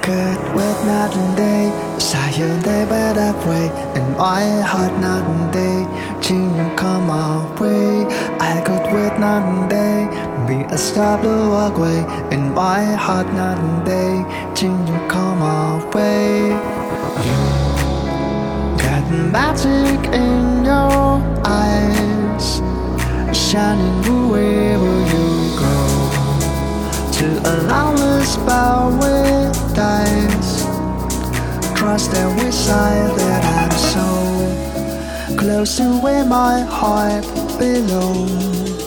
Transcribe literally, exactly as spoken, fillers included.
good with night and day, desire day by that way, in my heart night and day, till you come my way. I good with night and day, be a stop to walk away, in my heart night and day, till you come my way. You got magic in your eyes, shining wherever you go, to allow us bow with dice. Trust every side that I'm so close to where my heart belongs.